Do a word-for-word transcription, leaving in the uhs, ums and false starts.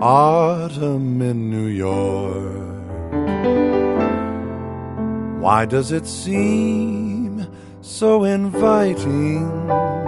Autumn in New York. Why does it seem so inviting?